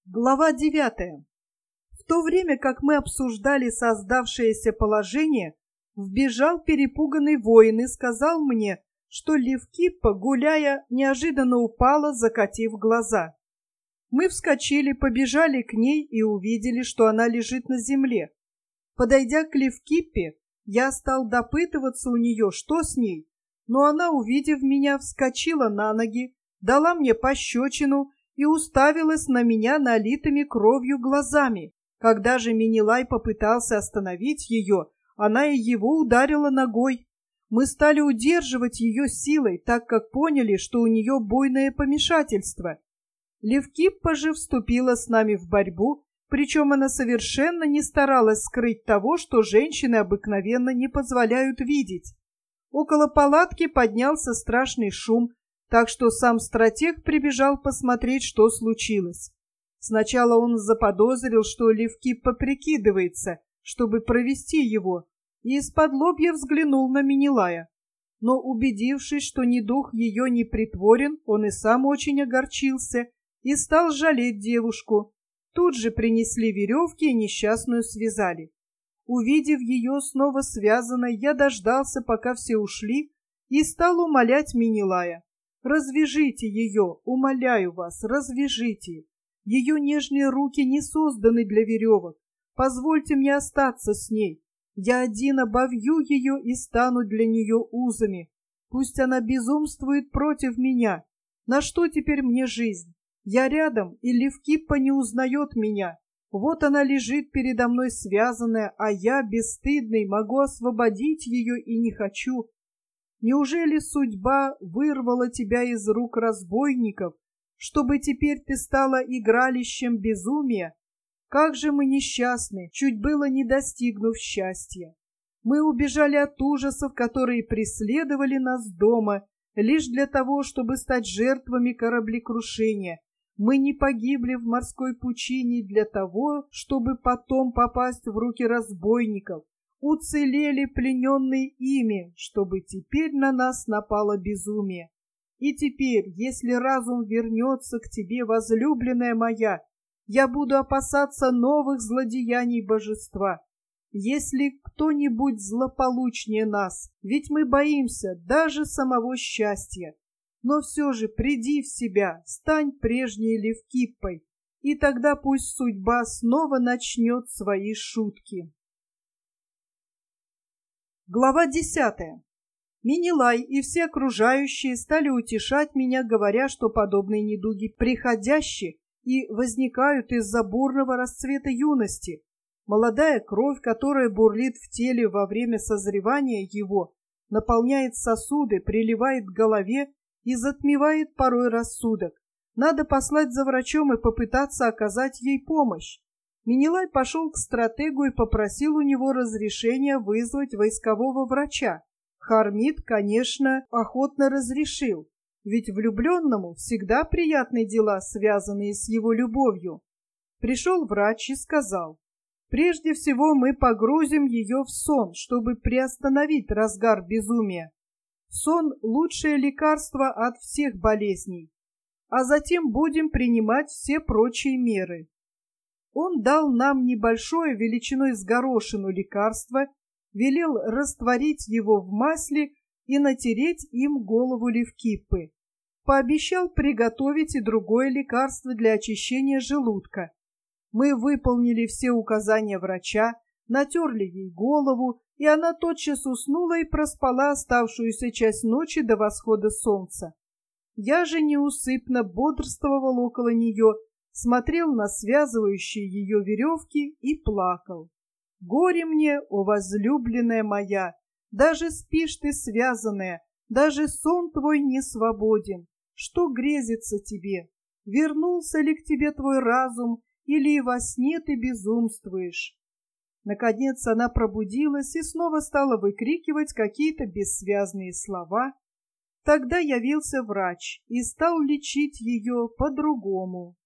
Глава 9. В то время, как мы обсуждали создавшееся положение, вбежал перепуганный воин и сказал мне, что Левкиппа, гуляя, неожиданно упала, закатив глаза. Мы вскочили, побежали к ней и увидели, что она лежит на земле. Подойдя к Левкиппе, я стал допытываться у нее, что с ней, но она, увидев меня, вскочила на ноги, дала мне пощечину и уставилась на меня налитыми кровью глазами. Когда же Менелай попытался остановить ее, она и его ударила ногой. Мы стали удерживать ее силой, так как поняли, что у нее буйное помешательство. Левкиппа же вступила с нами в борьбу, причем она совершенно не старалась скрыть того, что женщины обыкновенно не позволяют видеть. Около палатки поднялся страшный шум, так что сам стратег прибежал посмотреть, что случилось. Сначала он заподозрил, что Левкиппа прикидывается, чтобы провести его, и из-под лобья взглянул на Менелая. Но, убедившись, что недуг ее не притворен, он и сам очень огорчился и стал жалеть девушку. Тут же принесли веревки и несчастную связали. Увидев ее снова связанной, я дождался, пока все ушли, и стал умолять Менелая: «Развяжите ее, умоляю вас, развяжите. Ее нежные руки не созданы для веревок. Позвольте мне остаться с ней. Я один обовью ее и стану для нее узами. Пусть она безумствует против меня. На что теперь мне жизнь? Я рядом, и Левкиппа не узнает меня. Вот она лежит передо мной связанная, а я, бесстыдный, могу освободить ее и не хочу. Неужели судьба вырвала тебя из рук разбойников, чтобы теперь ты стала игралищем безумия? Как же мы несчастны, чуть было не достигнув счастья. Мы убежали от ужасов, которые преследовали нас дома, лишь для того, чтобы стать жертвами кораблекрушения. Мы не погибли в морской пучине для того, чтобы потом попасть в руки разбойников. Уцелели, плененные ими, чтобы теперь на нас напало безумие. И теперь, если разум вернется к тебе, возлюбленная моя, я буду опасаться новых злодеяний божества. Если кто-нибудь злополучнее нас, ведь мы боимся даже самого счастья. Но все же приди в себя, стань прежней Левкиппой, и тогда пусть судьба снова начнет свои шутки. Глава 10. Менелай и все окружающие стали утешать меня, говоря, что подобные недуги приходящие и возникают из-за бурного расцвета юности. Молодая кровь, которая бурлит в теле во время созревания его, наполняет сосуды, приливает к голове и затмевает порой рассудок. Надо послать за врачом и попытаться оказать ей помощь. Менелай пошел к стратегу и попросил у него разрешения вызвать войскового врача. Хармит, конечно, охотно разрешил, ведь влюбленному всегда приятны дела, связанные с его любовью. Пришел врач и сказал: «Прежде всего мы погрузим ее в сон, чтобы приостановить разгар безумия. Сон – лучшее лекарство от всех болезней, а затем будем принимать все прочие меры». Он дал нам небольшое, величиной с горошину, лекарство, велел растворить его в масле и натереть им голову Левкиппы. Пообещал приготовить и другое лекарство для очищения желудка. Мы выполнили все указания врача, натерли ей голову, и она тотчас уснула и проспала оставшуюся часть ночи до восхода солнца. Я же неусыпно бодрствовал около нее, смотрел на связывающие ее веревки и плакал. Горе мне, о возлюбленная моя! Даже спишь ты связанная, даже сон твой не свободен. Что грезится тебе? Вернулся ли к тебе твой разум, или и во сне ты безумствуешь? Наконец она пробудилась и снова стала выкрикивать какие-то бессвязные слова. Тогда явился врач и стал лечить ее по-другому.